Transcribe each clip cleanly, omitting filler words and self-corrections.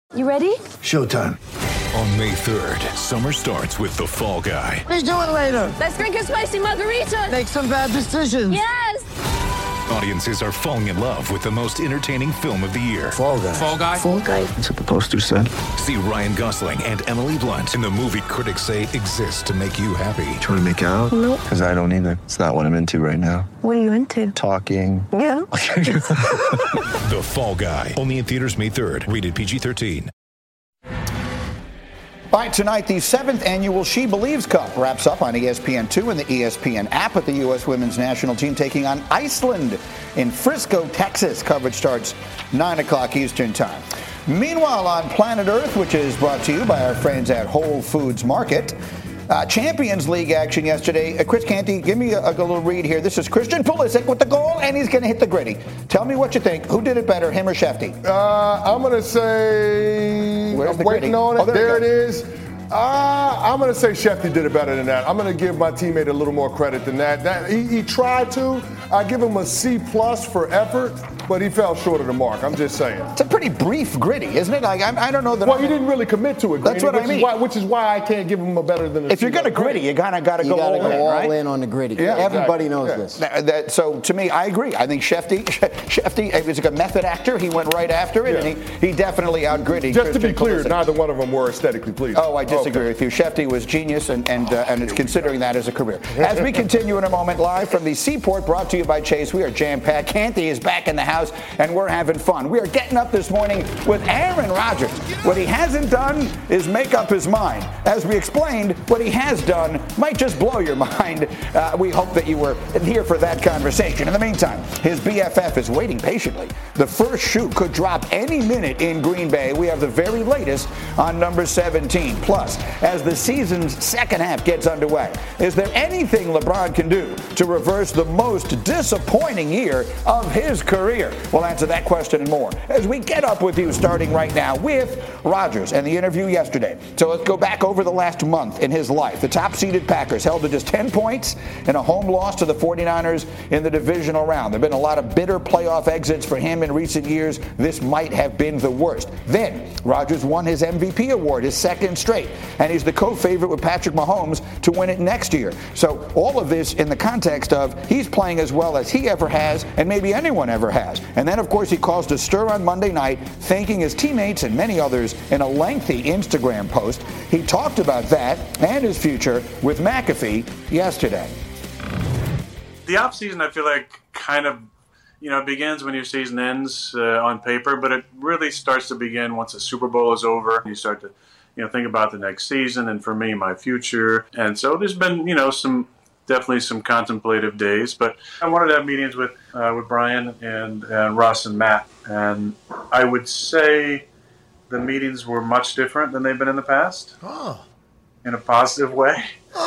You ready? Showtime. On May 3rd, summer starts with The Fall Guy. Let's do it later. Let's drink a spicy margarita. Make some bad decisions. Yes! Audiences are falling in love with the most entertaining film of the year. Fall Guy. Fall Guy? Fall Guy. That's what the poster said. See Ryan Gosling and Emily Blunt in the movie critics say exists to make you happy. Trying to make it out? Nope. Because I don't either. It's not what I'm into right now. What are you into? Talking. Yeah. The Fall Guy. Only in theaters May 3rd. Rated PG-13. All right, tonight, the 7th annual She Believes Cup wraps up on ESPN2 and the ESPN app with the U.S. women's national team taking on Iceland in Frisco, Texas. Coverage starts 9 o'clock Eastern time. Meanwhile, on Planet Earth, which is brought to you by our friends at Whole Foods Market, Champions League action yesterday. Chris Canty, give me a little read here. This is Christian Pulisic with the goal, and he's going to hit the gritty. Tell me what you think. Who did it better, him or Shefty? I'm going to say, Where's the waiting gritty? on it. Oh, there it is. I'm going to say Shefty did it better than that. I'm going to give my teammate a little more credit than that. He tried to. I give him a C+ for effort, but he fell short of the mark. I'm just saying. It's a pretty brief gritty, isn't it? Like, I don't know that. Well, he didn't really commit to it. That's what I mean. Which is why I can't give him a better than a If you're going to gritty, you kind of got to go all in, all right? in on the gritty. Yeah, Everybody exactly. knows this. So to me, I agree. I think Shefty was like a method actor. He went right after it, and he definitely out-grittied. Just to be Christian clear, Pulisic. neither one of them were aesthetically pleasing. Oh, I disagree with you. Shefty was genius, and it's considering that as a career. As we continue in a moment, live from the Seaport, brought to you by Chase, we are jam-packed. Canty is back in the house, and we're having fun. We are getting up this morning with Aaron Rodgers. What he hasn't done is make up his mind. As we explained, what he has done might just blow your mind. We hope that you were here for that conversation. In the meantime, his BFF is waiting patiently. The first shoe could drop any minute in Green Bay. We have the very latest on number 17. Plus, as the season's second half gets underway, is there anything LeBron can do to reverse the most disappointing year of his career? We'll answer that question and more as we get up with you starting right now with Rodgers and the interview yesterday. So let's go back over the last month in his life. The top-seeded Packers held to just 10 points in a home loss to the 49ers in the divisional round. There have been a lot of bitter playoff exits for him in recent years. This might have been the worst. Then Rodgers won his MVP award, his second straight, and he's the co-favorite with Patrick Mahomes to win it next year. So all of this in the context of he's playing as well as he ever has and maybe anyone ever has. And then, of course, he caused a stir on Monday night, thanking his teammates and many others in a lengthy Instagram post. He talked about that and his future with McAfee yesterday. The offseason, I feel like, kind of, begins when your season ends on paper, but it really starts to begin once the Super Bowl is over. You start to, think about the next season and, for me, my future. And so there's been, definitely some contemplative days, but I wanted to have meetings with Brian and Russ and Matt, and I would say the meetings were much different than they've been in the past. Oh. In a positive way.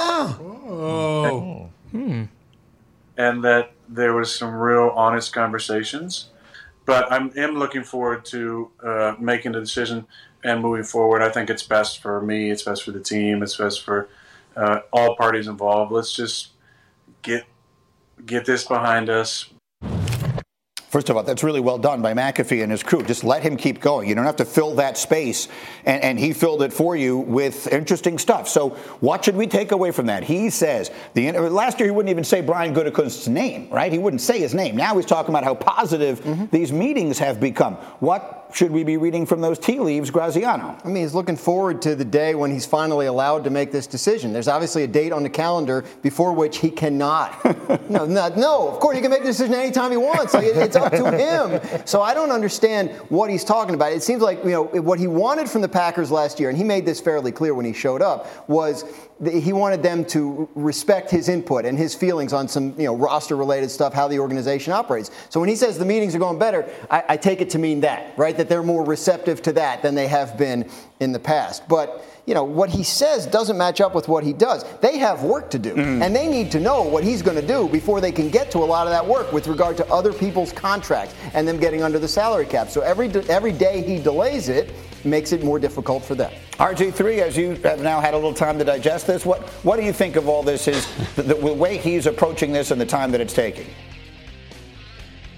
Oh. And that there was some real honest conversations. But I am looking forward to making a decision and moving forward. I think it's best for me, it's best for the team, it's best for all parties involved. Let's just get this behind us. First of all, that's really well done by McAfee and his crew. Just let him keep going. You don't have to fill that space, and he filled it for you with interesting stuff. So what should we take away from that? He says, last year he wouldn't even say Brian Gutekunst's name, right? He wouldn't say his name. Now he's talking about how positive these meetings have become. What should we be reading from those tea leaves, Graziano? I mean, he's looking forward to the day when he's finally allowed to make this decision. There's obviously a date on the calendar before which he cannot. No, of course he can make the decision anytime he wants. Like, it's up to him. So I don't understand what he's talking about. It seems like, what he wanted from the Packers last year, and he made this fairly clear when he showed up, was he wanted them to respect his input and his feelings on some, roster-related stuff, how the organization operates. So when he says the meetings are going better, I take it to mean that, right? That they're more receptive to that than they have been in the past. But, what he says doesn't match up with what he does. They have work to do, and they need to know what he's going to do before they can get to a lot of that work with regard to other people's contracts and them getting under the salary cap. So every day he delays it makes it more difficult for them. RG3, as you have now had a little time to digest this, what do you think of all this, is the way he's approaching this and the time that it's taking?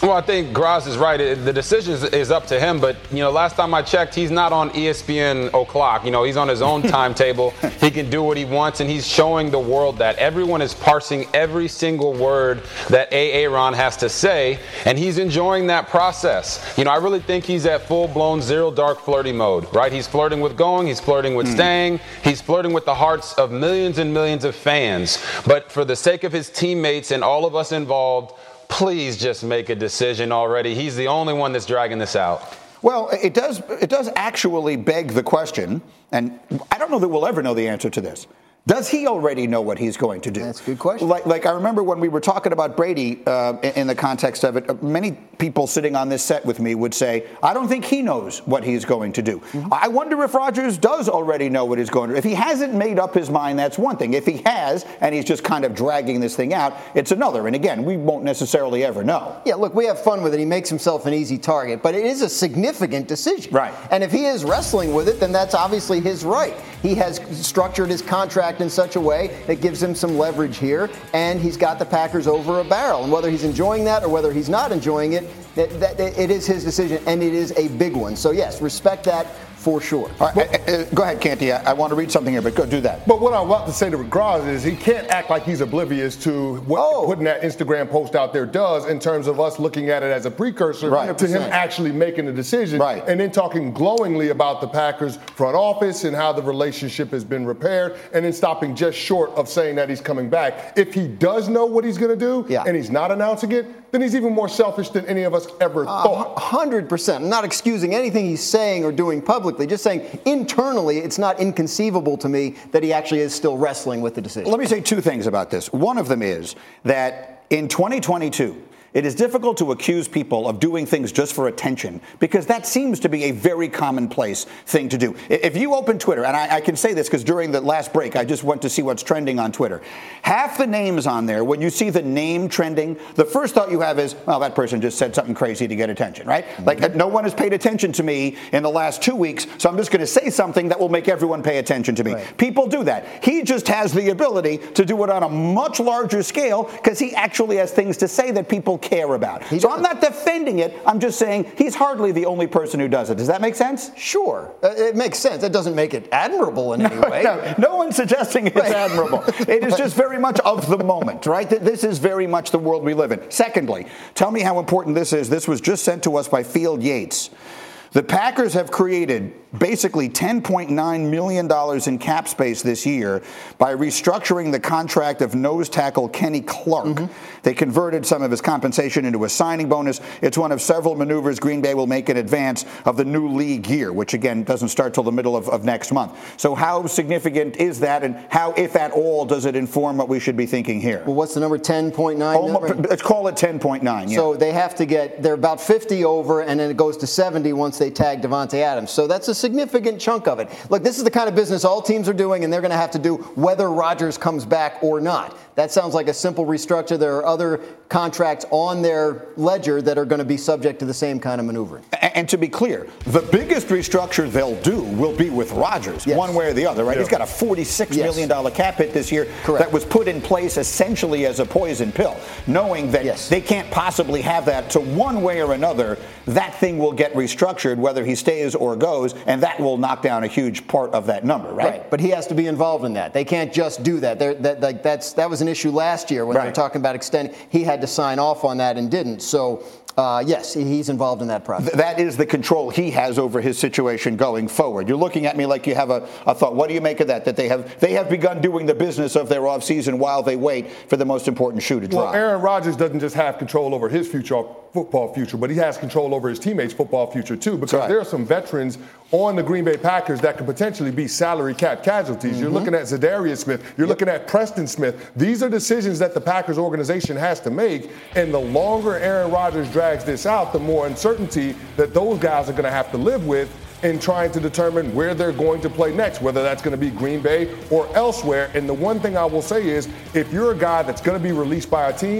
Well, I think Graz is right. The decision is up to him. But, last time I checked, he's not on ESPN o'clock. He's on his own timetable. He can do what he wants, and he's showing the world that. Everyone is parsing every single word that Aaron has to say, and he's enjoying that process. I really think he's at full-blown zero dark flirty mode, right? He's flirting with going. He's flirting with staying. He's flirting with the hearts of millions and millions of fans. But for the sake of his teammates and all of us involved, please just make a decision already. He's the only one that's dragging this out. Well, it does actually beg the question, and I don't know that we'll ever know the answer to this. Does he already know what he's going to do? That's a good question. Like I remember when we were talking about Brady in the context of it, many people sitting on this set with me would say, I don't think he knows what he's going to do. Mm-hmm. I wonder if Rodgers does already know what he's going to do. If he hasn't made up his mind, that's one thing. If he has, and he's just kind of dragging this thing out, it's another. And again, we won't necessarily ever know. Yeah, look, we have fun with it. He makes himself an easy target, but it is a significant decision. Right. And if he is wrestling with it, then that's obviously his right. He has structured his contract in such a way that gives him some leverage here, and he's got the Packers over a barrel. And whether he's enjoying that or whether he's not enjoying it, it is his decision, and it is a big one. So, yes, respect that for sure. All right, go ahead, Canty. I want to read something here, but go do that. But what I want to say to Graz is he can't act like he's oblivious to what putting that Instagram post out there does in terms of us looking at it as a precursor to him actually making a decision. Right. And then talking glowingly about the Packers front office and how the relationship has been repaired, and then stopping just short of saying that he's coming back. If he does know what he's going to do and he's not announcing it, then he's even more selfish than any of us ever thought. 100%. I'm not excusing anything he's saying or doing publicly, just saying internally it's not inconceivable to me that he actually is still wrestling with the decision. Let me say two things about this. One of them is that in 2022, it is difficult to accuse people of doing things just for attention because that seems to be a very commonplace thing to do. If you open Twitter, and I can say this because during the last break, I just went to see what's trending on Twitter. Half the names on there, when you see the name trending, the first thought you have is, well, that person just said something crazy to get attention, right? Mm-hmm. Like no one has paid attention to me in the last 2 weeks, so I'm just going to say something that will make everyone pay attention to me. Right. People do that. He just has the ability to do it on a much larger scale because he actually has things to say that people care about. So I'm not defending it. I'm just saying he's hardly the only person who does it. Does that make sense? Sure. It makes sense. It doesn't make it admirable in any way. No one's suggesting it's admirable. It is just very much of the moment, right? This is very much the world we live in. Secondly, tell me how important this is. This was just sent to us by Field Yates. The Packers have created basically $10.9 million in cap space this year by restructuring the contract of nose tackle Kenny Clark. Mm-hmm. They converted some of his compensation into a signing bonus. It's one of several maneuvers Green Bay will make in advance of the new league year, which, again, doesn't start till the middle of next month. So how significant is that, and how, if at all, does it inform what we should be thinking here? Well, what's the number, 10.9? Let's call it 10.9, yeah. So they have to they're about 50 over, and then it goes to 70 once they tag Devontae Adams. So that's a significant chunk of it. Look, this is the kind of business all teams are doing, and they're going to have to do whether Rodgers comes back or not. That sounds like a simple restructure. There are other contracts on their ledger that are going to be subject to the same kind of maneuvering. And to be clear, the biggest restructure they'll do will be with Rodgers, one way or the other, right? Yeah. He's got a $46 million cap hit this year. Correct. That was put in place essentially as a poison pill, knowing that they can't possibly have that. So one way or another, that thing will get restructured, whether he stays or goes, and that will knock down a huge part of that number, right? But he has to be involved in that. They can't just do that. That was an issue last year when they were talking about extending. He had to sign off on that and didn't. So, yes, he's involved in that process. That is the control he has over his situation going forward. You're looking at me like you have a thought. What do you make of that? That they have begun doing the business of their offseason while they wait for the most important shoe to drop. Well, Aaron Rodgers doesn't just have control over his football future, but he has control over his teammates' football future too, because there are some veterans on the Green Bay Packers that could potentially be salary cap casualties. Mm-hmm. You're looking at Zadarius Smith. You're looking at Preston Smith. These are decisions that the Packers organization has to make, and the longer Aaron Rodgers drags this out, the more uncertainty that those guys are going to have to live with in trying to determine where they're going to play next, whether that's going to be Green Bay or elsewhere. And the one thing I will say is, if you're a guy that's going to be released by a team,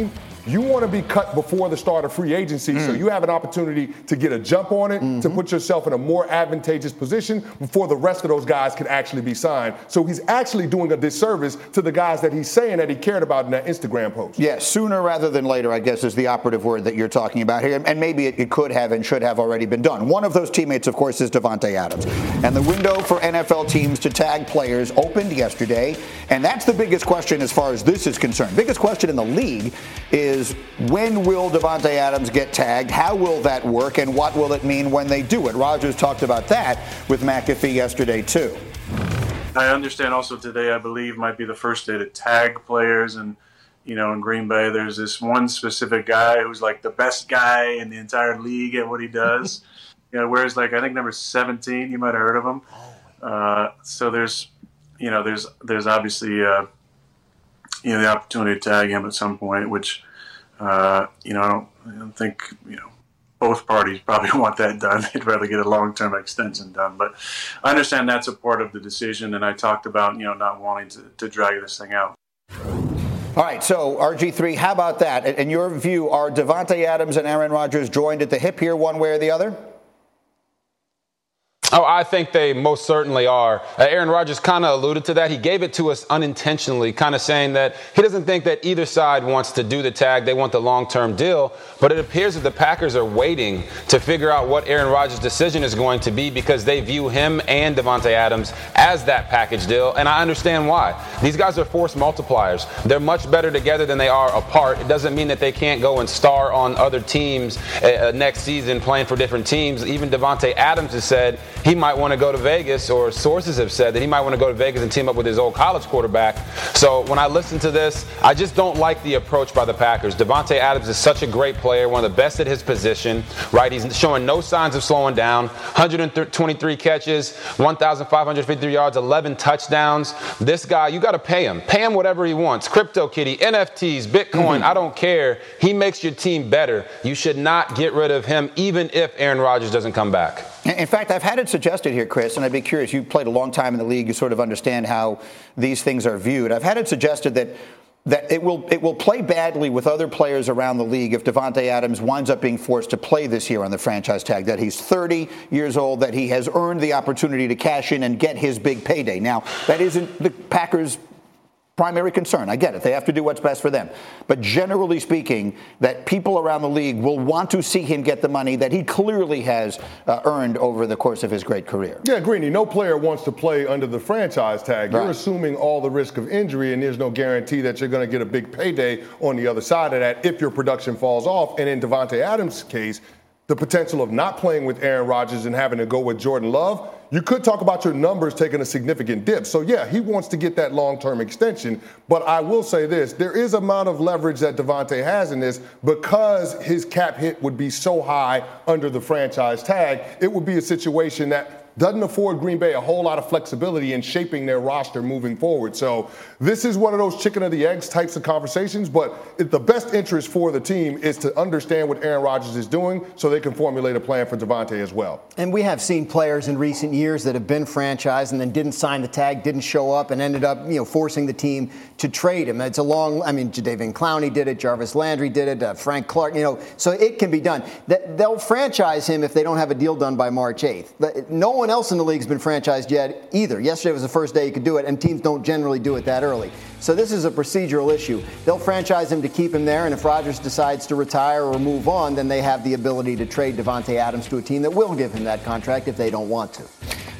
you want to be cut before the start of free agency so you have an opportunity to get a jump on it, to put yourself in a more advantageous position before the rest of those guys can actually be signed. So he's actually doing a disservice to the guys that he's saying that he cared about in that Instagram post. Yes, sooner rather than later, I guess, is the operative word that you're talking about here. And maybe it could have and should have already been done. One of those teammates, of course, is Davante Adams. And the window for NFL teams to tag players opened yesterday. And that's the biggest question as far as this is concerned. Biggest question in the league is, when will Davante Adams get tagged? How will that work? And what will it mean when they do it? Rodgers talked about that with McAfee yesterday, too. I understand also today, I believe, might be the first day to tag players. And, you know, in Green Bay, there's this one specific guy who's like the best guy in the entire league at what he does. You know, whereas, like, I think number 17, you might have heard of him. So there's obviously, the opportunity to tag him at some point, which, I don't think, both parties probably want that done. They'd rather get a long-term extension done. But I understand that's a part of the decision, and I talked about, not wanting to drag this thing out. All right, so RG3, how about that? In your view, are Davante Adams and Aaron Rodgers joined at the hip here one way or the other? Oh, I think they most certainly are. Aaron Rodgers kind of alluded to that. He gave it to us unintentionally, kind of saying that he doesn't think that either side wants to do the tag. They want the long-term deal. But it appears that the Packers are waiting to figure out what Aaron Rodgers' decision is going to be because they view him and Davante Adams as that package deal. And I understand why. These guys are force multipliers. They're much better together than they are apart. It doesn't mean that they can't go and star on other teams next season playing for different teams. Even Davante Adams has said he might want to go to Vegas, or sources have said that he might want to go to Vegas and team up with his old college quarterback. So when I listen to this, I just don't like the approach by the Packers. Davante Adams is such a great player, one of the best at his position, right? He's showing no signs of slowing down. 123 catches, 1,553 yards, 11 touchdowns. This guy, you got to pay him. Pay him whatever he wants. CryptoKitty, NFTs, Bitcoin, I don't care. He makes your team better. You should not get rid of him, even if Aaron Rodgers doesn't come back. In fact, I've had it suggested here, Chris, and I'd be curious. You played a long time in the league. You sort of understand how these things are viewed. I've had it suggested that it will play badly with other players around the league if Davante Adams winds up being forced to play this year on the franchise tag, that he's 30 years old, that he has earned the opportunity to cash in and get his big payday. Now, that isn't the Packers' primary concern. I get it. They have to do what's best for them. But generally speaking, that people around the league will want to see him get the money that he clearly has earned over the course of his great career. Yeah, Greeny, no player wants to play under the franchise tag. Right. You're assuming all the risk of injury, and there's no guarantee that you're going to get a big payday on the other side of that if your production falls off. And in Davante Adams' case, the potential of not playing with Aaron Rodgers and having to go with Jordan Love, you could talk about your numbers taking a significant dip. So, yeah, he wants to get that long-term extension. But I will say this, there is amount of leverage that Davante has in this because his cap hit would be so high under the franchise tag. It would be a situation that doesn't afford Green Bay a whole lot of flexibility in shaping their roster moving forward. So this is one of those chicken or the eggs types of conversations, but the best interest for the team is to understand what Aaron Rodgers is doing so they can formulate a plan for Davante as well. And we have seen players in recent years that have been franchised and then didn't sign the tag, didn't show up, and ended up, forcing the team to trade him. It's Jadeveon Clowney did it, Jarvis Landry did it, Frank Clark, so it can be done. They'll franchise him if they don't have a deal done by March 8th. No one else in the league's been franchised yet either. Yesterday was the first day you could do it, and teams don't generally do it that early. So this is a procedural issue. They'll franchise him to keep him there, and if Rodgers decides to retire or move on, then they have the ability to trade Davante Adams to a team that will give him that contract if they don't want to.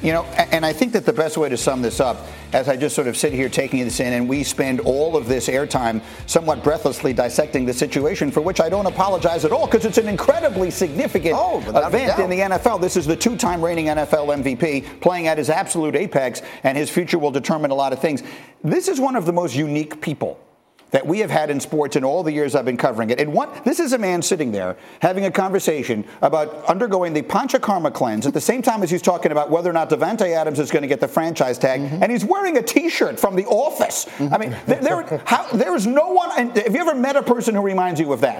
And I think that the best way to sum this up, as I just sort of sit here taking this in, and we spend all of this airtime somewhat breathlessly dissecting the situation, for which I don't apologize at all, because it's an incredibly significant event in the NFL. This is the two-time reigning NFL MVP playing at his absolute apex, and his future will determine a lot of things. This is one of the most unique people that we have had in sports in all the years I've been covering it. And this is a man sitting there having a conversation about undergoing the Panchakarma cleanse at the same time as he's talking about whether or not Davante Adams is going to get the franchise tag. And he's wearing a T-shirt from The Office. I mean, there is no one. Have you ever met a person who reminds you of that?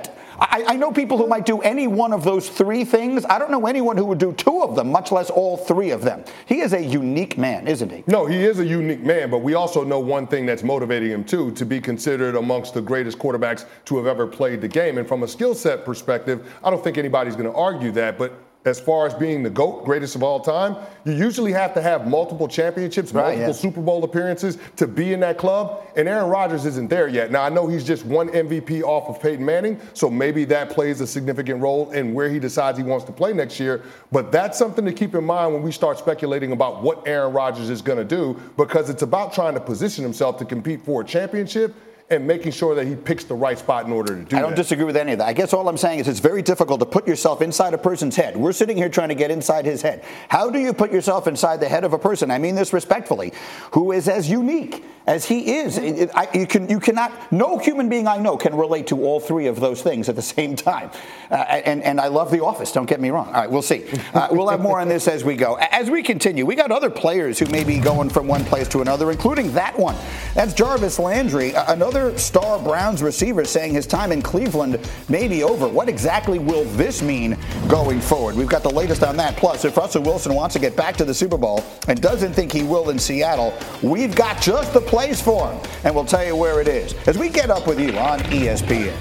I know people who might do any one of those three things. I don't know anyone who would do two of them, much less all three of them. He is a unique man, isn't he? No, he is a unique man, but we also know one thing that's motivating him, too, to be considered amongst the greatest quarterbacks to have ever played the game. And from a skill set perspective, I don't think anybody's going to argue that, but as far as being the GOAT, greatest of all time, you usually have to have multiple championships, multiple Super Bowl appearances to be in that club, and Aaron Rodgers isn't there yet. Now, I know he's just one MVP off of Peyton Manning, so maybe that plays a significant role in where he decides he wants to play next year, but that's something to keep in mind when we start speculating about what Aaron Rodgers is going to do, because it's about trying to position himself to compete for a championship and making sure that he picks the right spot in order to do that. I don't disagree with any of that. I guess all I'm saying is it's very difficult to put yourself inside a person's head. We're sitting here trying to get inside his head. How do you put yourself inside the head of a person, I mean this respectfully, who is as unique as he is? You cannot, no human being I know can relate to all three of those things at the same time. And I love The Office, don't get me wrong. All right, we'll see. We'll have more on this as we go. As we continue, we got other players who may be going from one place to another, including that one. That's Jarvis Landry, another star Browns receiver, saying his time in Cleveland may be over. What exactly will this mean going forward? We've got the latest on that. Plus, if Russell Wilson wants to get back to the Super Bowl and doesn't think he will in Seattle, we've got just the place for him, and we'll tell you where it is as we get up with you on ESPN.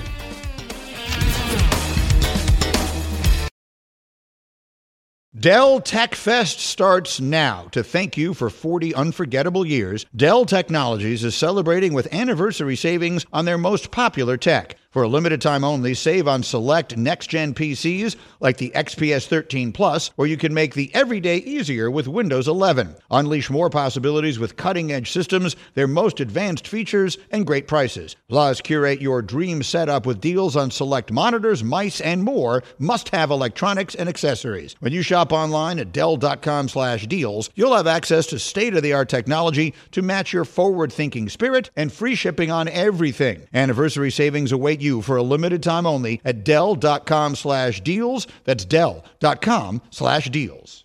Dell Tech Fest starts now. To thank you for 40 unforgettable years, Dell Technologies is celebrating with anniversary savings on their most popular tech. For a limited time only, save on select next-gen PCs like the XPS 13 Plus, where you can make the everyday easier with Windows 11. Unleash more possibilities with cutting-edge systems, their most advanced features, and great prices. Plus, curate your dream setup with deals on select monitors, mice, and more must-have electronics and accessories. When you shop online at Dell.com/deals, you'll have access to state-of-the-art technology to match your forward-thinking spirit and free shipping on everything. Anniversary savings await you for a limited time only at Dell.com/deals. That's Dell.com/deals.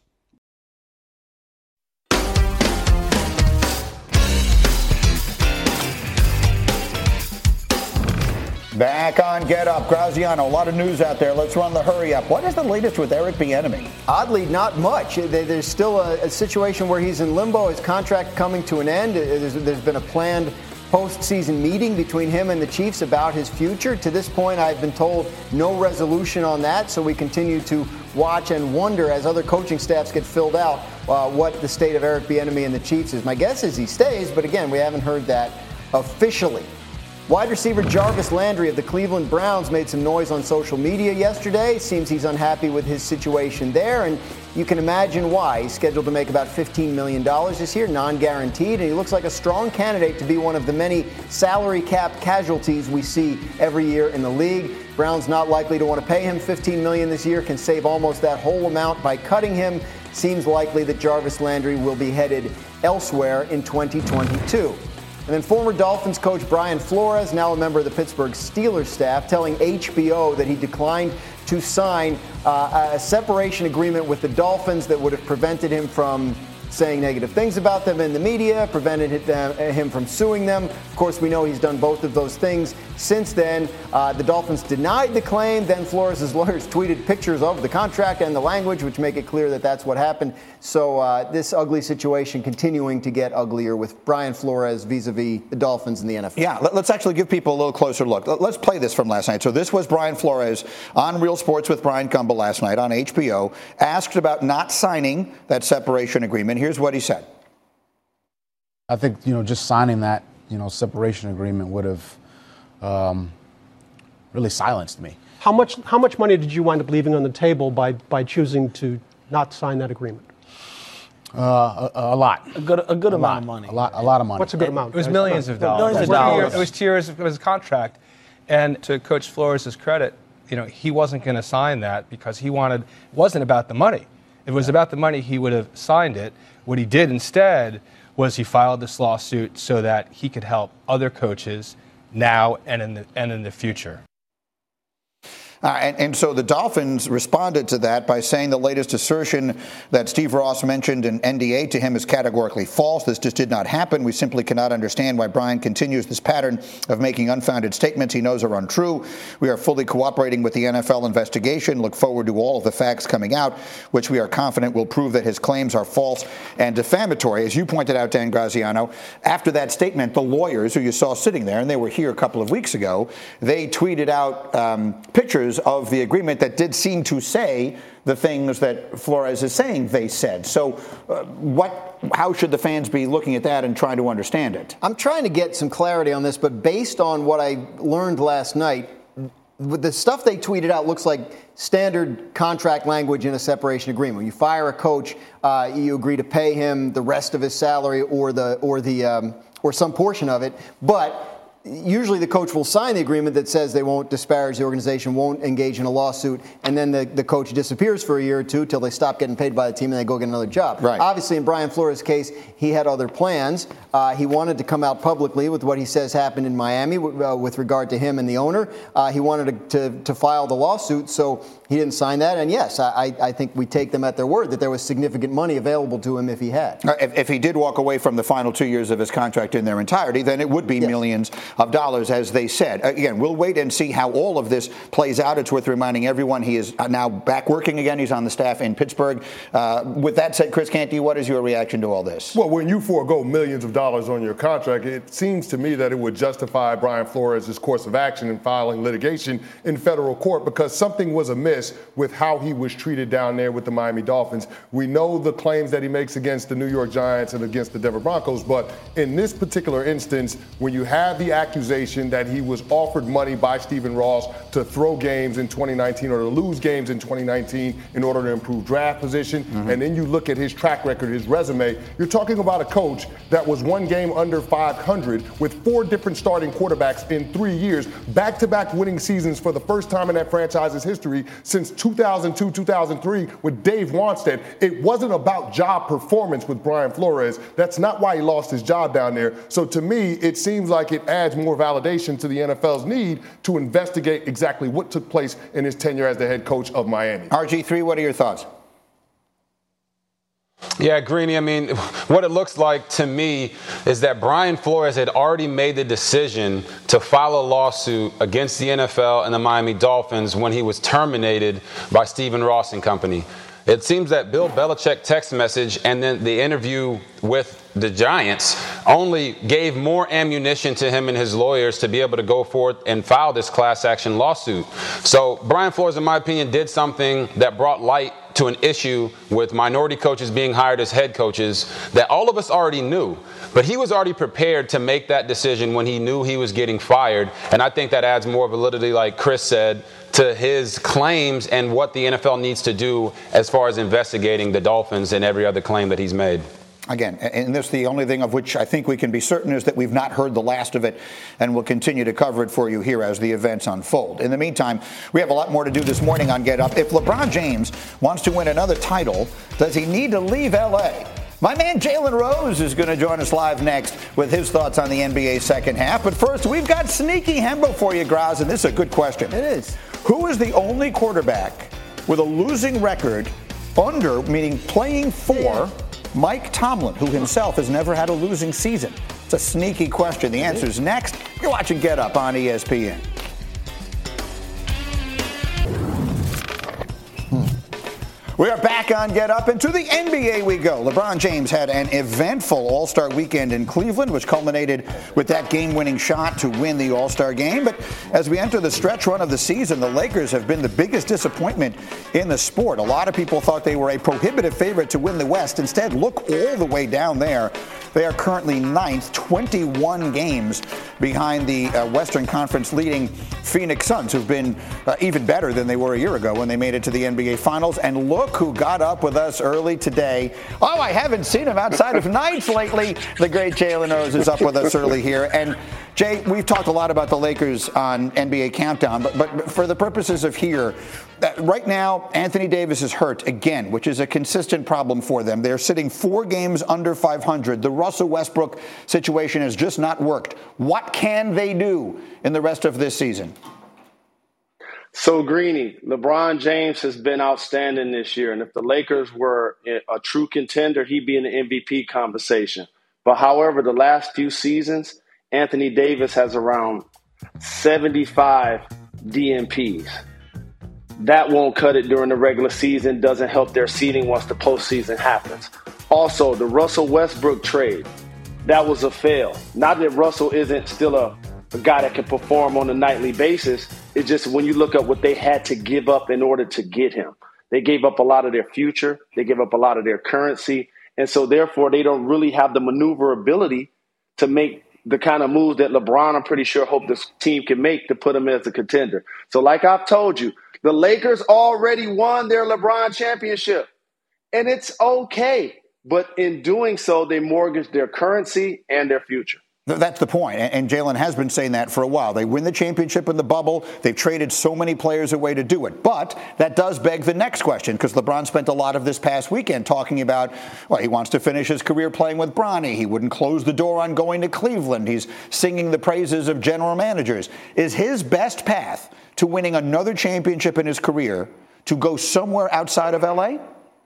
Back on Get Up, Graziano, a lot of news out there. Let's run the hurry up. What is the latest with Eric Bieniemy? Oddly, not much. There's still a situation where he's in limbo, his contract coming to an end. There's been a planned postseason meeting between him and the Chiefs about his future. To this point, I've been told no resolution on that, so we continue to watch and wonder as other coaching staffs get filled out what the state of Eric Bieniemy and the Chiefs is. My guess is he stays, but again, we haven't heard that officially. Wide receiver Jarvis Landry of the Cleveland Browns made some noise on social media yesterday. Seems he's unhappy with his situation there, and you can imagine why. He's scheduled to make about $15 million this year, non-guaranteed, and he looks like a strong candidate to be one of the many salary cap casualties we see every year in the league. Browns not likely to want to pay him $15 million this year, can save almost that whole amount by cutting him. Seems likely that Jarvis Landry will be headed elsewhere in 2022. And then former Dolphins coach Brian Flores, now a member of the Pittsburgh Steelers staff, telling HBO that he declined to sign a separation agreement with the Dolphins that would have prevented him from saying negative things about them in the media, prevented him from suing them. Of course, we know he's done both of those things since then. The Dolphins denied the claim. Then Flores' lawyers tweeted pictures of the contract and the language, which make it clear that that's what happened. So this ugly situation continuing to get uglier with Brian Flores vis-a-vis the Dolphins and the NFL. Yeah, let's actually give people a little closer look. Let's play this from last night. So this was Brian Flores on Real Sports with Brian Gumbel last night on HBO, asked about not signing that separation agreement. Here's what he said. I think, just signing that, separation agreement would have really silenced me. How much money did you wind up leaving on the table by choosing to not sign that agreement? A lot. A good amount of money. A lot of money. What's a good amount? It was millions of dollars. It was 2 years of his contract. And to Coach Flores' credit, he wasn't going to sign that because it wasn't about the money. If it was about the money, he would have signed it. What he did instead was he filed this lawsuit so that he could help other coaches now and in the future. And so the Dolphins responded to that by saying the latest assertion that Steve Ross mentioned in NDA to him is categorically false. This just did not happen. We simply cannot understand why Brian continues this pattern of making unfounded statements he knows are untrue. We are fully cooperating with the NFL investigation. Look forward to all of the facts coming out, which we are confident will prove that his claims are false and defamatory. As you pointed out, Dan Graziano, after that statement, the lawyers who you saw sitting there, and they were here a couple of weeks ago, they tweeted out pictures of the agreement that did seem to say the things that Flores is saying they said. So how should the fans be looking at that and trying to understand it? I'm trying to get some clarity on this, but based on what I learned last night, the stuff they tweeted out looks like standard contract language in a separation agreement. When you fire a coach, you agree to pay him the rest of his salary or some portion of it, but usually the coach will sign the agreement that says they won't disparage the organization, won't engage in a lawsuit, and then the coach disappears for a year or two till they stop getting paid by the team and they go get another job. Right. Obviously, in Brian Flores' case, he had other plans. He wanted to come out publicly with what he says happened in Miami with regard to him and the owner. He wanted to file the lawsuit, so he didn't sign that. And yes, I think we take them at their word that there was significant money available to him if he had. If he did walk away from the final 2 years of his contract in their entirety, then it would be millions of dollars, as they said. Again, we'll wait and see how all of this plays out. It's worth reminding everyone he is now back working again. He's on the staff in Pittsburgh. With that said, Chris Canty, what is your reaction to all this? Well, when you forego millions of dollars on your contract, it seems to me that it would justify Brian Flores' course of action in filing litigation in federal court because something was amiss with how he was treated down there with the Miami Dolphins. We know the claims that he makes against the New York Giants and against the Denver Broncos, but in this particular instance, when you have the accusation that he was offered money by Stephen Ross to throw games in 2019 or to lose games in 2019 in order to improve draft position, and then you look at his track record, his resume, you're talking about a coach that was one game under 500 with 4 different starting quarterbacks in 3 years, back-to-back winning seasons for the first time in that franchise's history since 2002, 2003 with Dave Wanstead. It wasn't about job performance with Brian Flores. That's not why he lost his job down there. So to me, it seems like it adds more validation to the NFL's need to investigate exactly what took place in his tenure as the head coach of Miami. RG3, what are your thoughts? Yeah, Greeny, I mean, what it looks like to me is that Brian Flores had already made the decision to file a lawsuit against the NFL and the Miami Dolphins when he was terminated by Stephen Ross and company. It seems that Bill Belichick text message and then the interview with the Giants only gave more ammunition to him and his lawyers to be able to go forth and file this class action lawsuit. So Brian Flores, in my opinion, did something that brought light to an issue with minority coaches being hired as head coaches that all of us already knew. But he was already prepared to make that decision when he knew he was getting fired. And I think that adds more validity, like Chris said, to his claims and what the NFL needs to do as far as investigating the Dolphins and every other claim that he's made. Again, and this, the only thing of which I think we can be certain is that we've not heard the last of it, and we'll continue to cover it for you here as the events unfold. In the meantime, we have a lot more to do this morning on Get Up. If LeBron James wants to win another title, does he need to leave L.A.? My man Jalen Rose is going to join us live next with his thoughts on the NBA second half. But first, we've got Sneaky Hembo for you, Graz, and this is a good question. It is. Who is the only quarterback with a losing record under, meaning playing for, Mike Tomlin, who himself has never had a losing season? It's a sneaky question. The answer is next. You're watching Get Up on ESPN. We are back on Get Up, and to the NBA we go. LeBron James had an eventful All-Star weekend in Cleveland, which culminated with that game-winning shot to win the All-Star game. But as we enter the stretch run of the season, the Lakers have been the biggest disappointment in the sport. A lot of people thought they were a prohibitive favorite to win the West. Instead, look all the way down there. They are currently ninth, 21 games behind the Western Conference leading Phoenix Suns, who've been even better than they were a year ago when they made it to the NBA Finals. And look who got up with us early today. Oh, I haven't seen him outside of nights lately. The great Jalen Rose is up with us early here. And Jay, we've talked a lot about the Lakers on NBA Countdown, but for the purposes of here, right now, Anthony Davis is hurt again, which is a consistent problem for them. They're sitting 4 games under 500. The Russell Westbrook situation has just not worked. What can they do in the rest of this season? So, Greeny, LeBron James has been outstanding this year. And if the Lakers were a true contender, he'd be in the MVP conversation. But however, the last few seasons, Anthony Davis has around 75 DNPs. That won't cut it during the regular season, doesn't help their seeding once the postseason happens. Also, the Russell Westbrook trade, that was a fail. Not that Russell isn't still a guy that can perform on a nightly basis. It's just when you look at what they had to give up in order to get him. They gave up a lot of their future. They gave up a lot of their currency. And so, therefore, they don't really have the maneuverability to make the kind of moves that LeBron, I'm pretty sure, hope this team can make to put him as a contender. So like I've told you, the Lakers already won their LeBron championship, and it's okay. But in doing so, they mortgage their currency and their future. That's the point, and Jalen has been saying that for a while. They win the championship in the bubble. They've traded so many players away to do it. But that does beg the next question, because LeBron spent a lot of this past weekend talking about, well, he wants to finish his career playing with Bronny. He wouldn't close the door on going to Cleveland. He's singing the praises of general managers. Is his best path to winning another championship in his career to go somewhere outside of L.A.?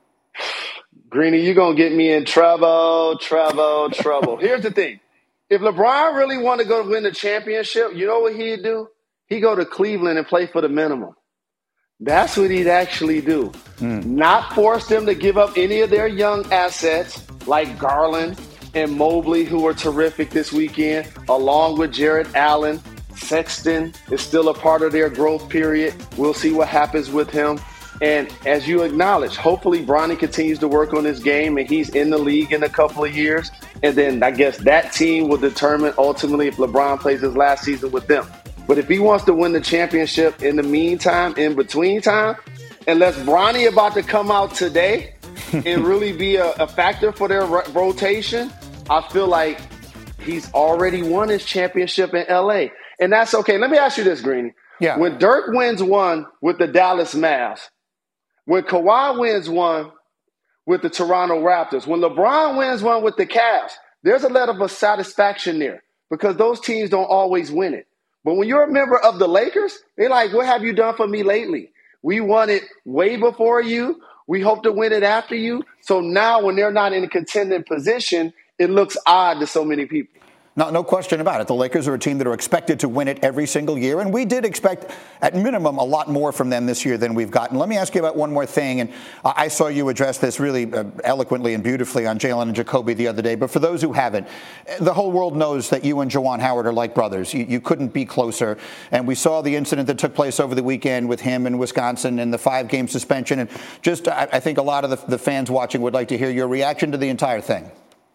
Greeny, you're going to get me in trouble. Here's the thing. If LeBron really wanted to go win the championship, you know what he'd do? He'd go to Cleveland and play for the minimum. That's what he'd actually do. Not force them to give up any of their young assets like Garland and Mobley, who were terrific this weekend, along with Jarrett Allen. Sexton is still a part of their growth period. We'll see what happens with him. And as you acknowledge, hopefully Bronny continues to work on his game and he's in the league in a couple of years. And then I guess that team will determine ultimately if LeBron plays his last season with them. But if he wants to win the championship in the meantime, in between time, unless Bronny about to come out today and really be a factor for their rotation, I feel like he's already won his championship in L.A. And that's okay. Let me ask you this, Greeny. Yeah. When Dirk wins one with the Dallas Mavs, when Kawhi wins one with the Toronto Raptors, when LeBron wins one with the Cavs, there's a level of satisfaction there because those teams don't always win it. But when you're a member of the Lakers, they're like, what have you done for me lately? We won it way before you. We hope to win it after you. So now when they're not in a contending position, it looks odd to so many people. No question about it. The Lakers are a team that are expected to win it every single year, and we did expect, at minimum, a lot more from them this year than we've gotten. Let me ask you about one more thing, and I saw you address this really eloquently and beautifully on Jalen and Jacoby the other day, but for those who haven't, the whole world knows that you and Juwan Howard are like brothers. You couldn't be closer, and we saw the incident that took place over the weekend with him in Wisconsin and the 5-game suspension, and just I think a lot of the fans watching would like to hear your reaction to the entire thing.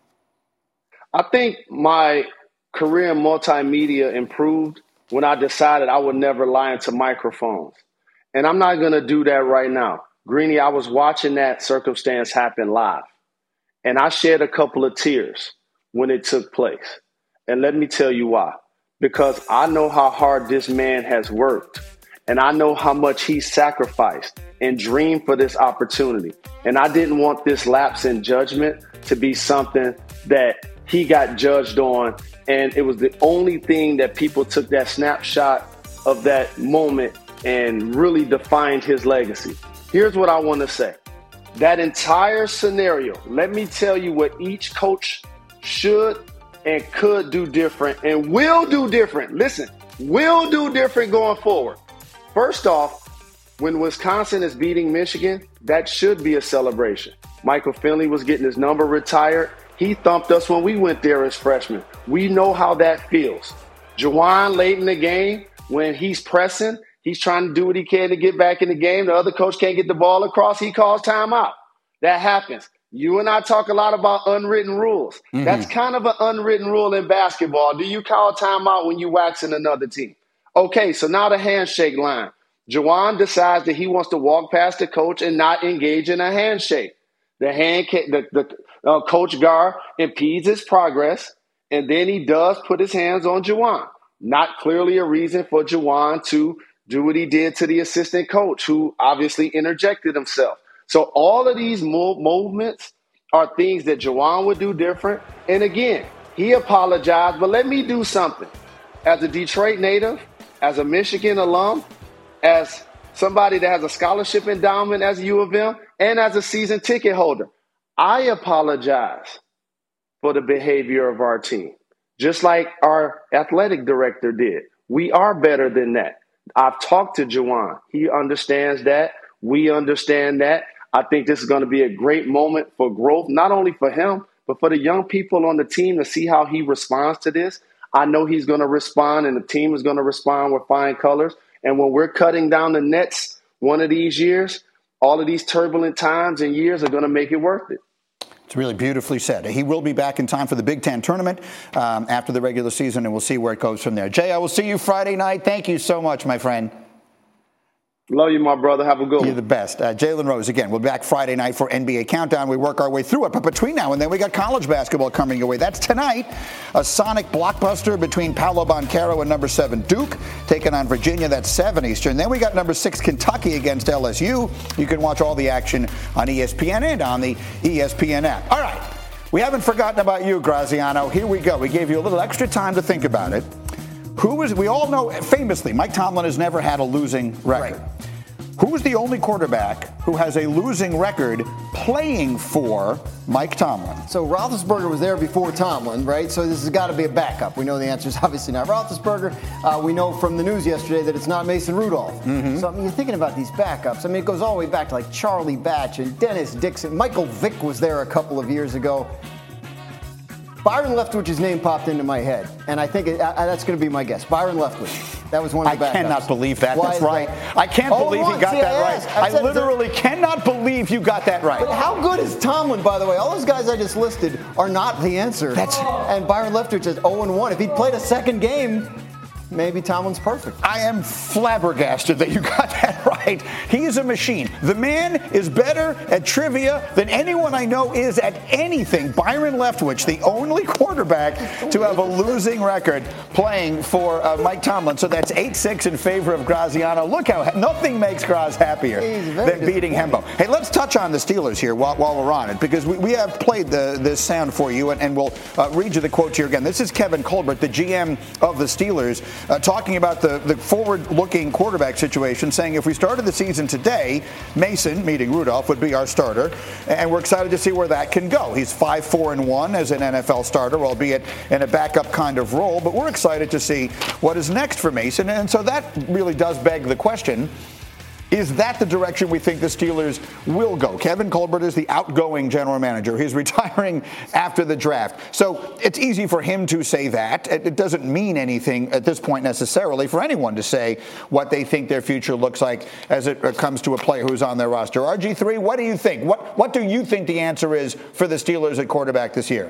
I think my career in multimedia improved when I decided I would never lie into microphones. And I'm not going to do that right now. Greeny, I was watching that circumstance happen live. And I shed a couple of tears when it took place. And let me tell you why. Because I know how hard this man has worked. And I know how much he sacrificed and dreamed for this opportunity. And I didn't want this lapse in judgment to be something that he got judged on, and it was the only thing that people took that snapshot of that moment and really defined his legacy. Here's what I want to say. That entire scenario, let me tell you what each coach should and could do different and will do different. Listen, will do different going forward. First off, when Wisconsin is beating Michigan, that should be a celebration. Michael Finley was getting his number retired. He thumped us when we went there as freshmen. We know how that feels. Juwan late in the game, when he's pressing, he's trying to do what he can to get back in the game. The other coach can't get the ball across. He calls timeout. That happens. You and I talk a lot about unwritten rules. Mm-hmm. That's kind of an unwritten rule in basketball. Do you call timeout when you waxing another team? Okay, so now the handshake line. Juwan decides that he wants to walk past the coach and not engage in a handshake. The Coach Gar impedes his progress, and then he does put his hands on Juwan. Not clearly a reason for Juwan to do what he did to the assistant coach, who obviously interjected himself. So all of these movements are things that Juwan would do different. And again, he apologized, but let me do something. As a Detroit native, as a Michigan alum, as somebody that has a scholarship endowment as U of M and as a season ticket holder, I apologize for the behavior of our team, just like our athletic director did. We are better than that. I've talked to Juwan. He understands that. We understand that. I think this is going to be a great moment for growth, not only for him, but for the young people on the team to see how he responds to this. I know he's going to respond, and the team is going to respond with fine colors. And when we're cutting down the nets one of these years, all of these turbulent times and years are going to make it worth it. It's really beautifully said. He will be back in time for the Big Ten tournament after the regular season, and we'll see where it goes from there. Jay, I will see you Friday night. Thank you so much, my friend. Love you, my brother. Have a good one. You're the best. Jalen Rose, again, we'll be back Friday night for NBA Countdown. We work our way through it. But between now and then, we got college basketball coming your way. That's tonight, a sonic blockbuster between Paolo Banchero and number 7 Duke, taking on Virginia. That's 7 Eastern. Then we got number 6 Kentucky against LSU. You can watch all the action on ESPN and on the ESPN app. All right. We haven't forgotten about you, Graziano. Here we go. We gave you a little extra time to think about it. We all know, famously, Mike Tomlin has never had a losing record. Right. Who is the only quarterback who has a losing record playing for Mike Tomlin? So Roethlisberger was there before Tomlin, right? So this has got to be a backup. We know the answer is obviously not Roethlisberger. We know from the news yesterday that it's not Mason Rudolph. Mm-hmm. So I mean, you're thinking about these backups. I mean, it goes all the way back to like Charlie Batch and Dennis Dixon. Michael Vick was there a couple of years ago. Byron Leftwich's name popped into my head, and I think that's going to be my guess. Byron Leftwich. That was one of the backups. I cannot believe that. That's right. I can't believe he got that right. I literally cannot believe you got that right. But how good is Tomlin, by the way? All those guys I just listed are not the answer. And Byron Leftwich is 0-1. If he'd played a second game, maybe Tomlin's perfect. I am flabbergasted that you got that right. He is a machine. The man is better at trivia than anyone I know is at anything. Byron Leftwich, the only quarterback to have a losing record playing for Mike Tomlin. So that's 8-6 in favor of Graziano. Look how nothing makes Graz happier than beating Hembo. Hey, let's touch on the Steelers here while we're on it, because we have played this sound for you, and we'll read you the quote here again. This is Kevin Colbert, the GM of the Steelers, talking about the forward-looking quarterback situation, saying if we started the season today, Mason, meaning Rudolph, would be our starter, and we're excited to see where that can go. He's 5-4-1 as an NFL starter, albeit in a backup kind of role, but we're excited to see what is next for Mason, and so that really does beg the question, is that the direction we think the Steelers will go? Kevin Colbert is the outgoing general manager. He's retiring after the draft. So it's easy for him to say that. It doesn't mean anything at this point necessarily for anyone to say what they think their future looks like as it comes to a player who's on their roster. RG3, what do you think? What do you think the answer is for the Steelers at quarterback this year?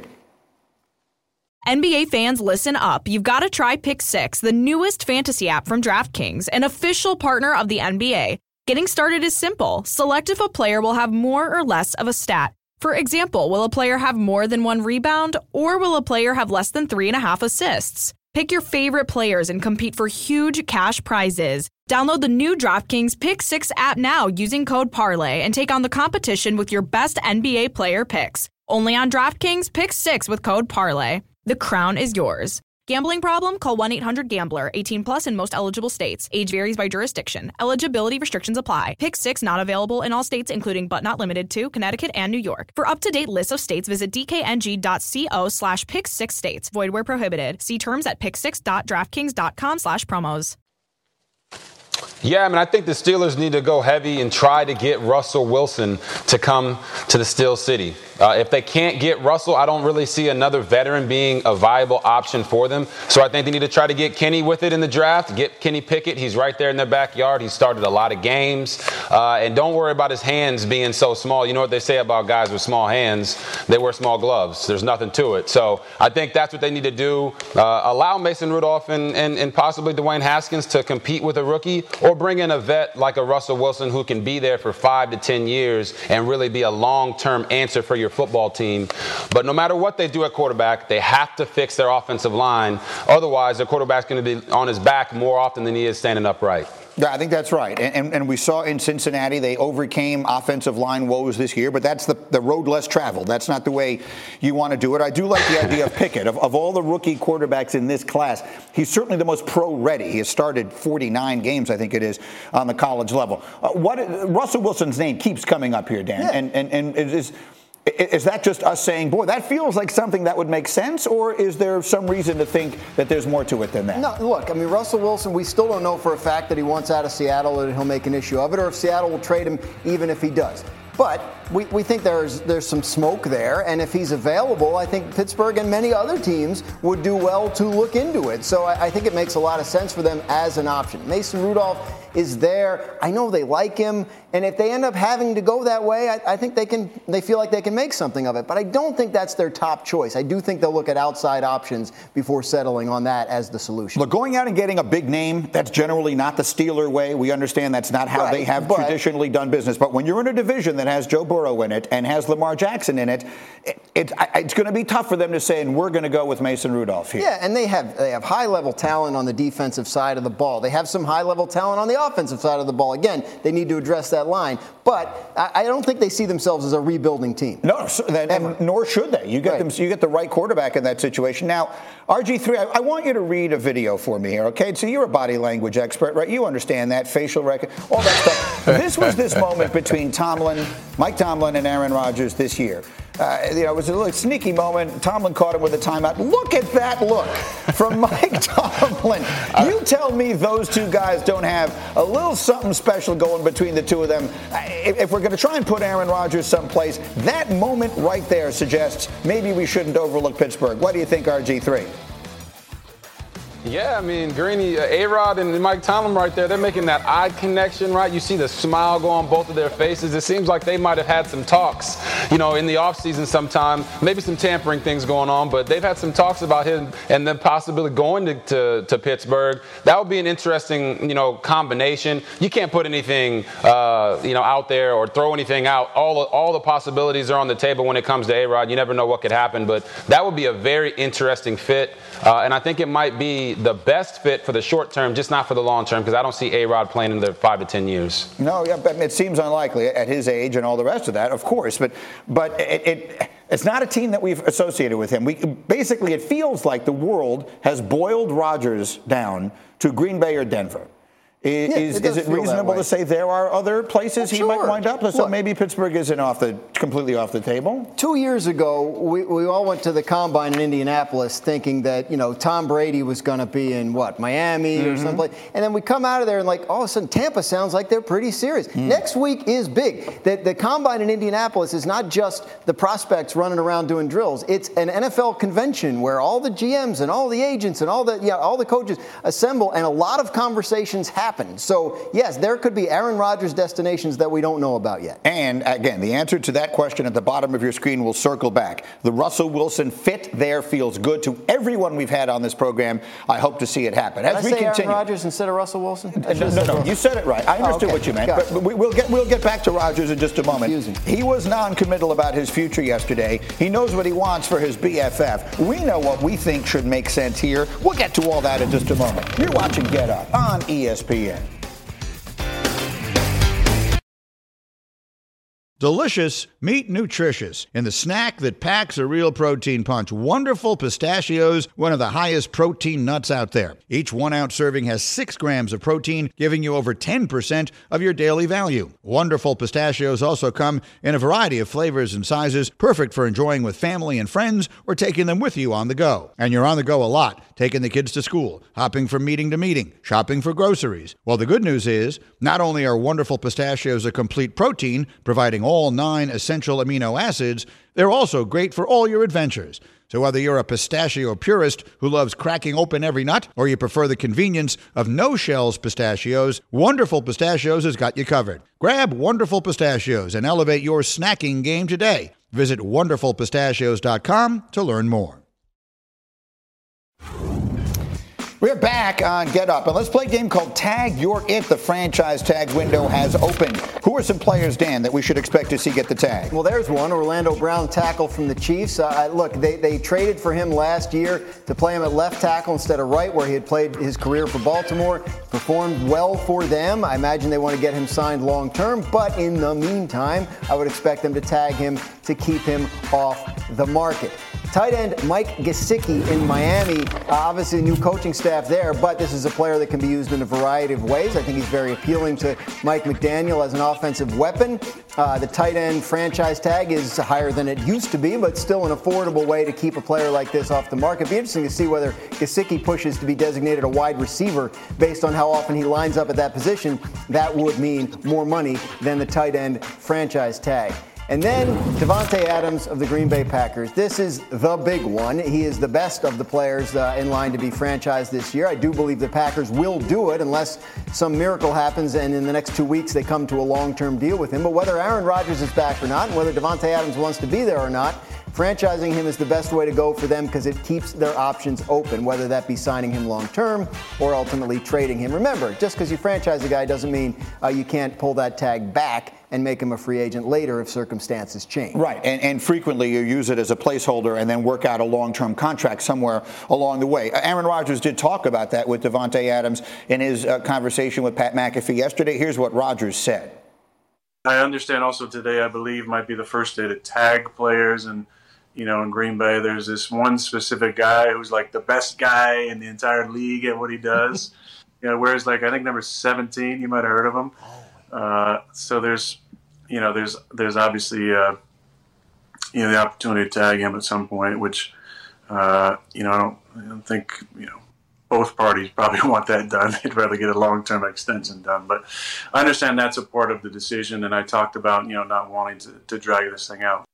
NBA fans, listen up. You've got to try Pick 6, the newest fantasy app from DraftKings, an official partner of the NBA. Getting started is simple. Select if a player will have more or less of a stat. For example, will a player have more than 1 rebound, or will a player have less than 3.5 assists? Pick your favorite players and compete for huge cash prizes. Download the new DraftKings Pick 6 app now using code PARLAY and take on the competition with your best NBA player picks. Only on DraftKings Pick 6 with code PARLAY. The crown is yours. Gambling problem? Call 1-800-GAMBLER. 18 plus in most eligible states. Age varies by jurisdiction. Eligibility restrictions apply. Pick 6 not available in all states, including but not limited to Connecticut and New York. For up-to-date lists of states, visit dkng.co/pick6states. Void where prohibited. See terms at pick6.draftkings.com/promos. Yeah, I mean, I think the Steelers need to go heavy and try to get Russell Wilson to come to the Steel City. If they can't get Russell, I don't really see another veteran being a viable option for them. So I think they need to try to get Kenny with it in the draft, get Kenny Pickett. He's right there in their backyard. He started a lot of games. And don't worry about his hands being so small. You know what they say about guys with small hands? They wear small gloves. There's nothing to it. So I think that's what they need to do. Allow Mason Rudolph and possibly Dwayne Haskins to compete with a rookie, or bring in a vet like a Russell Wilson who can be there for 5 to 10 years and really be a long-term answer for your football team. But no matter what they do at quarterback, they have to fix their offensive line. Otherwise, their quarterback's going to be on his back more often than he is standing upright. Yeah, I think that's right. And we saw in Cincinnati, they overcame offensive line woes this year, but that's the road less traveled. That's not the way you want to do it. I do like the idea of Pickett. Of all the rookie quarterbacks in this class, he's certainly the most pro-ready. He has started 49 games, I think it is, on the college level. Russell Wilson's name keeps coming up here, Dan, and is that just us saying, boy, that feels like something that would make sense, or is there some reason to think that there's more to it than that? No, look, I mean, Russell Wilson, we still don't know for a fact that he wants out of Seattle and he'll make an issue of it, or if Seattle will trade him even if he does. But we think there's some smoke there, and if he's available, I think Pittsburgh and many other teams would do well to look into it. So I think it makes a lot of sense for them as an option. Mason Rudolph is there. I know they like him, and if they end up having to go that way, I think they feel like they can make something of it. But I don't think that's their top choice. I do think they'll look at outside options before settling on that as the solution. Look, going out and getting a big name, that's generally not the Steeler way. We understand that's not how they have traditionally done business. But when you're in a division that has Joe Burrow in it and has Lamar Jackson in it, it's going to be tough for them to say, and we're going to go with Mason Rudolph here. Yeah, and they have high-level talent on the defensive side of the ball. They have some high-level talent on the offensive side of the ball. Again, they need to address that line. But I don't think they see themselves as a rebuilding team. No, and nor should they. You get the right quarterback in that situation. Now, RG3, I want you to read a video for me here, okay? So you're a body language expert, right? You understand that, facial recognition, all that stuff. This was this moment between Mike Tomlin and Aaron Rodgers this year. It was a little sneaky moment. Tomlin caught him with a timeout. Look at that look from Mike Tomlin. You tell me those two guys don't have a little something special going between the two of them. If we're going to try and put Aaron Rodgers someplace, that moment right there suggests maybe we shouldn't overlook Pittsburgh. What do you think, RG3? Yeah, I mean, Greeny, A-Rod and Mike Tomlin right there, they're making that eye connection, right? You see the smile go on both of their faces. It seems like they might have had some talks, in the offseason sometime, maybe some tampering things going on, but they've had some talks about him and then possibly going to Pittsburgh. That would be an interesting, combination. You can't put anything, out there or throw anything out. All the possibilities are on the table when it comes to A-Rod. You never know what could happen, but that would be a very interesting fit, and I think it might be the best fit for the short term, just not for the long term, because I don't see A-Rod playing in the 5 to 10 years. No, yeah, it seems unlikely at his age and all the rest of that, of course. But it's not a team that we've associated with him. It feels like the world has boiled Rodgers down to Green Bay or Denver. Is it reasonable to say there are other places he might wind up? So maybe Pittsburgh isn't completely off the table? 2 years ago, we all went to the Combine in Indianapolis thinking that, Tom Brady was going to be in, Miami or someplace. And then we come out of there and all of a sudden, Tampa sounds like they're pretty serious. Next week is big. The Combine in Indianapolis is not just the prospects running around doing drills. It's an NFL convention where all the GMs and all the agents and all the coaches assemble, and a lot of conversations happen. So, yes, there could be Aaron Rodgers destinations that we don't know about yet. And, again, the answer to that question at the bottom of your screen will circle back. The Russell Wilson fit there feels good to everyone we've had on this program. I hope to see it happen. Did I say Aaron Rodgers instead of Russell Wilson? No, you said it right. I understood what you meant. But we'll get back to Rodgers in just a moment. He was non-committal about his future yesterday. He knows what he wants for his BFF. We know what we think should make sense here. We'll get to all that in just a moment. You're watching Get Up on ESPN. Delicious, meet nutritious in the snack that packs a real protein punch. Wonderful Pistachios, one of the highest protein nuts out there. Each 1 ounce serving has 6 grams of protein, giving you over 10% of your daily value. Wonderful Pistachios also come in a variety of flavors and sizes, perfect for enjoying with family and friends or taking them with you on the go. And you're on the go a lot, taking the kids to school, hopping from meeting to meeting, shopping for groceries. Well, the good news is, not only are Wonderful Pistachios a complete protein, providing all 9 essential amino acids, they're also great for all your adventures. So whether you're a pistachio purist who loves cracking open every nut, or you prefer the convenience of no-shells pistachios, Wonderful Pistachios has got you covered. Grab Wonderful Pistachios and elevate your snacking game today. Visit wonderfulpistachios.com to learn more. We're back on Get Up, and let's play a game called Tag You're It. The franchise tag window has opened. Who are some players, Dan, that we should expect to see get the tag? Well, there's one, Orlando Brown, tackle from the Chiefs. Look, they traded for him last year to play him at left tackle instead of right, where he had played his career for Baltimore. Performed well for them. I imagine they want to get him signed long term, but in the meantime, I would expect them to tag him to keep him off the market. Tight end Mike Gesicki in Miami, obviously a new coaching staff there, but this is a player that can be used in a variety of ways. I think he's very appealing to Mike McDaniel as an offensive weapon. The tight end franchise tag is higher than it used to be, but still an affordable way to keep a player like this off the market. It'd be interesting to see whether Gesicki pushes to be designated a wide receiver based on how often he lines up at that position. That would mean more money than the tight end franchise tag. And then Davante Adams of the Green Bay Packers. This is the big one. He is the best of the players in line to be franchised this year. I do believe the Packers will do it unless some miracle happens and in the next 2 weeks they come to a long-term deal with him. But whether Aaron Rodgers is back or not, and whether Davante Adams wants to be there or not, franchising him is the best way to go for them because it keeps their options open, whether that be signing him long-term or ultimately trading him. Remember, just because you franchise a guy doesn't mean you can't pull that tag back and make him a free agent later if circumstances change. Right, and frequently you use it as a placeholder and then work out a long-term contract somewhere along the way. Aaron Rodgers did talk about that with Davante Adams in his conversation with Pat McAfee yesterday. Here's what Rodgers said. I understand also today, I believe, might be the first day to tag players. And, you know, in Green Bay, there's this one specific guy who's like the best guy in the entire league at what he does. You know, whereas like I think number 17, you might have heard of him. So there's obviously, the opportunity to tag him at some point, which, I don't think, both parties probably want that done. They'd rather get a long-term extension done. But I understand that's a part of the decision. And I talked about, not wanting to drag this thing out.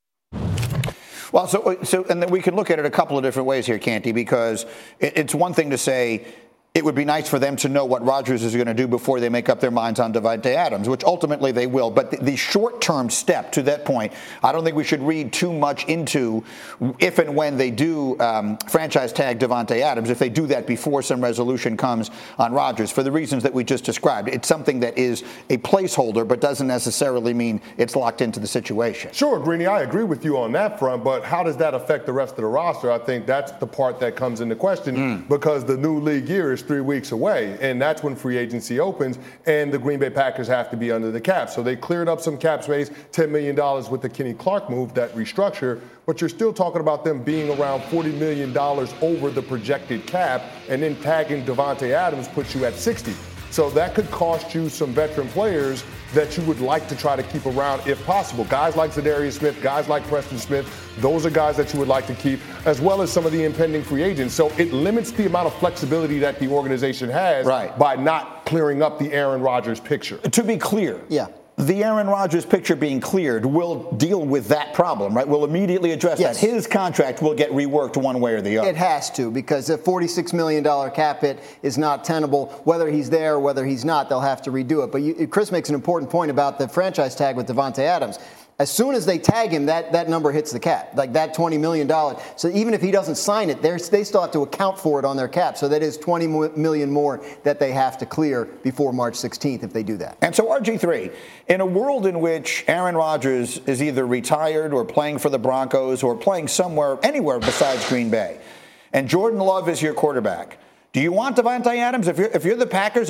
Well, so and then we can look at it a couple of different ways here, Canty, because it's one thing to say, it would be nice for them to know what Rodgers is going to do before they make up their minds on Davante Adams, which ultimately they will. But the short-term step to that point, I don't think we should read too much into if and when they do franchise tag Davante Adams, if they do that before some resolution comes on Rodgers, for the reasons that we just described. It's something that is a placeholder, but doesn't necessarily mean it's locked into the situation. Sure, Greeny, I agree with you on that front, but how does that affect the rest of the roster? I think that's the part that comes into question because the new league year is 3 weeks away, and that's when free agency opens, and the Green Bay Packers have to be under the cap. So they cleared up some cap space, $10 million with the Kenny Clark move, that restructure, but you're still talking about them being around $40 million over the projected cap, and then tagging Davante Adams puts you at 60. So that could cost you some veteran players that you would like to try to keep around if possible. Guys like Zadarius Smith, guys like Preston Smith, those are guys that you would like to keep, as well as some of the impending free agents. So it limits the amount of flexibility that the organization has by not clearing up the Aaron Rodgers picture. To be clear, the Aaron Rodgers picture being cleared will deal with that problem, right? We'll immediately address that. His contract will get reworked one way or the other. It has to, because a $46 million cap hit is not tenable. Whether he's there or whether he's not, they'll have to redo it. But Chris makes an important point about the franchise tag with Davante Adams. As soon as they tag him, that number hits the cap, like that $20 million. So even if he doesn't sign it, they still have to account for it on their cap. So that is $20 million more that they have to clear before March 16th if they do that. And so RG3, in a world in which Aaron Rodgers is either retired or playing for the Broncos or playing anywhere besides Green Bay, and Jordan Love is your quarterback, do you want Davante Adams? If you're the Packers,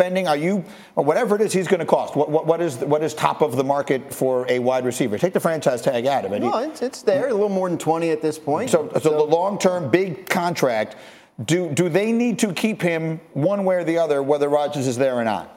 or whatever it is he's going to cost? What is top of the market for a wide receiver? Take the franchise tag out of it. No, it's there, a little more than 20 at this point. So the long-term big contract, do they need to keep him one way or the other, whether Rodgers is there or not?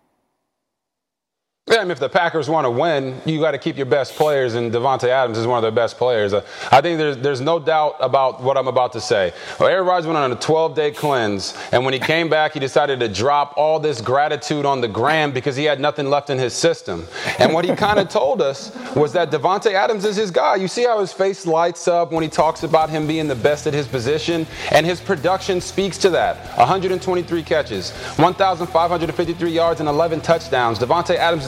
Yeah, I mean, if the Packers want to win, you got to keep your best players, and Davante Adams is one of their best players. I think there's no doubt about what I'm about to say. Well, Aaron Rodgers went on a 12-day cleanse, and when he came back, he decided to drop all this gratitude on the gram because he had nothing left in his system. And what he kind of told us was that Davante Adams is his guy. You see how his face lights up when he talks about him being the best at his position, and his production speaks to that. 123 catches, 1,553 yards, and 11 touchdowns. Davante Adams is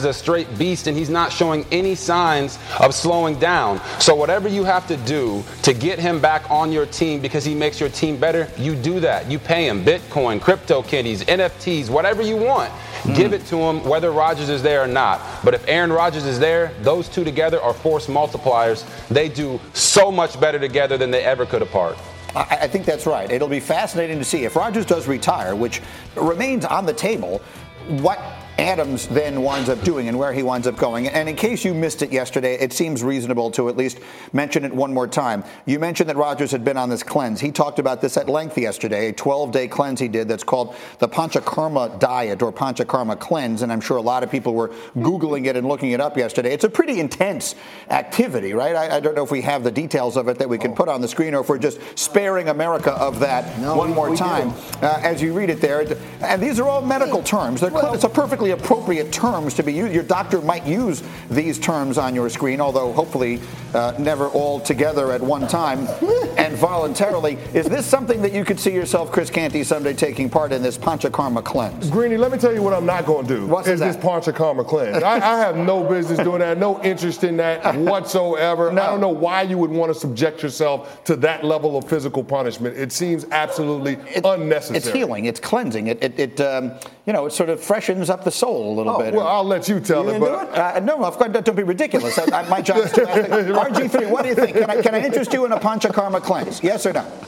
a straight beast, and he's not showing any signs of slowing down. So whatever you have to do to get him back on your team because he makes your team better, you do that. You pay him Bitcoin, crypto kitties, NFTs, whatever you want. Give it to him whether Rodgers is there or not. But if Aaron Rodgers is there, those two together are force multipliers. They do so much better together than they ever could apart. I think that's right. It'll be fascinating to see if Rodgers does retire, which remains on the table, what Adams then winds up doing and where he winds up going. And in case you missed it yesterday, it seems reasonable to at least mention it one more time. You mentioned that Rodgers had been on this cleanse. He talked about this at length yesterday, a 12-day cleanse he did that's called the Panchakarma diet or Panchakarma cleanse. And I'm sure a lot of people were Googling it and looking it up yesterday. It's a pretty intense activity, right? I don't know if we have the details of it that we can put on the screen or if we're just sparing America of that one more time. As you read it there, and these are all medical terms. It's a perfectly appropriate terms to be used. Your doctor might use these terms on your screen, although hopefully never all together at one time and voluntarily. Is this something that you could see yourself, Chris Canty, someday taking part in this Panchakarma cleanse? Greeny, let me tell you what I'm not going to do. What's is this Panchakarma cleanse. I have no business doing that, no interest in that whatsoever. No. I don't know why you would want to subject yourself to that level of physical punishment. It seems absolutely unnecessary. It's healing. It's cleansing. It sort of freshens up the soul a little bit. Well, I'll let you tell it. But no, of course, don't be ridiculous. My job is to ask. RG3, what do you think? Can I interest you in a Panchakarma cleanse? Yes or no?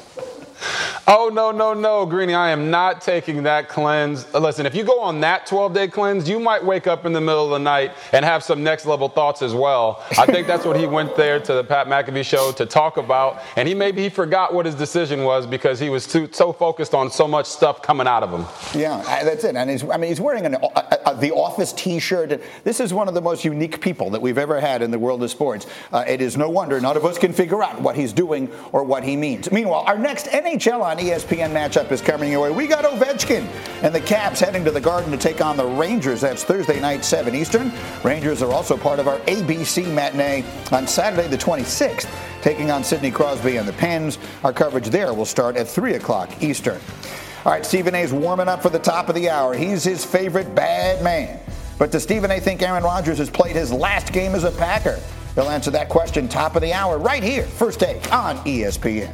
Oh, no, Greeny. I am not taking that cleanse. Listen, if you go on that 12-day cleanse, you might wake up in the middle of the night and have some next-level thoughts as well. I think that's what he went there to the Pat McAfee show to talk about. And maybe he forgot what his decision was because he was so focused on so much stuff coming out of him. Yeah, that's it. And he's wearing the Office T-shirt. This is one of the most unique people that we've ever had in the world of sports. It is no wonder none of us can figure out what he's doing or what he means. Meanwhile, our next NHL on ESPN matchup is coming your way. We got Ovechkin and the Caps heading to the Garden to take on the Rangers. That's Thursday night, 7 Eastern. Rangers are also part of our ABC matinee on Saturday the 26th, taking on Sidney Crosby and the Pens. Our coverage there will start at 3 o'clock Eastern. All right, Stephen A's warming up for the top of the hour. He's his favorite bad man. But does Stephen A think Aaron Rodgers has played his last game as a Packer? He'll answer that question top of the hour right here, First Take on ESPN.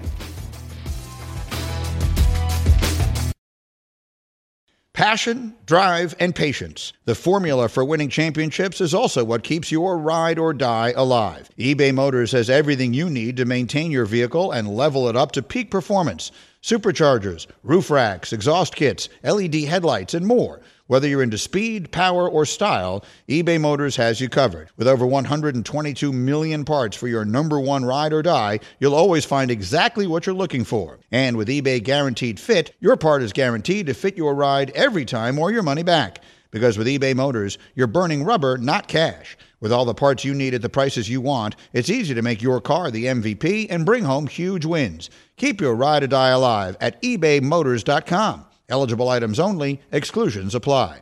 Passion, drive, and patience. The formula for winning championships is also what keeps your ride or die alive. eBay Motors has everything you need to maintain your vehicle and level it up to peak performance. Superchargers, roof racks, exhaust kits, LED headlights, and more. Whether you're into speed, power, or style, eBay Motors has you covered. With over 122 million parts for your number one ride or die, you'll always find exactly what you're looking for. And with eBay Guaranteed Fit, your part is guaranteed to fit your ride every time or your money back. Because with eBay Motors, you're burning rubber, not cash. With all the parts you need at the prices you want, it's easy to make your car the MVP and bring home huge wins. Keep your ride or die alive at ebaymotors.com. Eligible items only. Exclusions apply.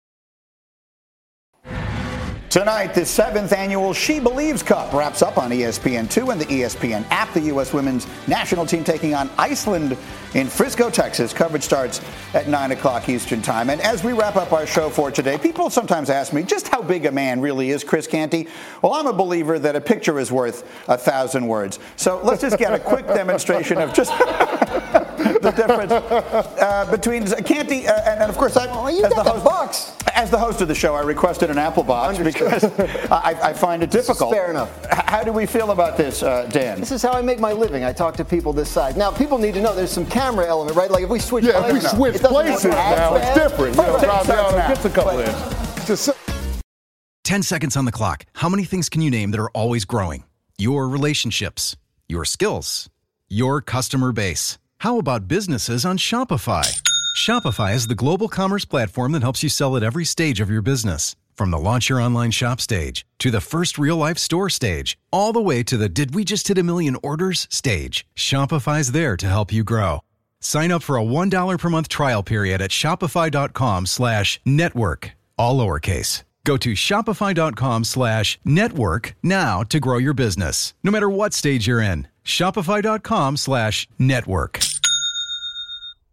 Tonight, the 7th annual She Believes Cup wraps up on ESPN2 and the ESPN app. The U.S. women's national team taking on Iceland in Frisco, Texas. Coverage starts at 9 o'clock Eastern time. And as we wrap up our show for today, people sometimes ask me just how big a man really is Chris Canty. Well, I'm a believer that a picture is worth 1,000 words. So let's just get a quick demonstration of just the difference between Canty and of course, as the host of the show, I requested an Apple box because I find it difficult. Fair enough. How do we feel about this, Dan? This is how I make my living. I talk to people this size. Now, people need to know there's some camera element, right? Like if we switch places, if we switch places now, it's different. Gets a couple in. 10 seconds on the clock. How many things can you name that are always growing? Your relationships, your skills, your customer base. How about businesses on Shopify? Shopify is the global commerce platform that helps you sell at every stage of your business. From the launch your online shop stage, to the first real-life store stage, all the way to the did we just hit 1 million orders stage, Shopify's there to help you grow. Sign up for a $1 per month trial period at shopify.com/network, all lowercase. Go to shopify.com/network now to grow your business, no matter what stage you're in. Shopify.com/network.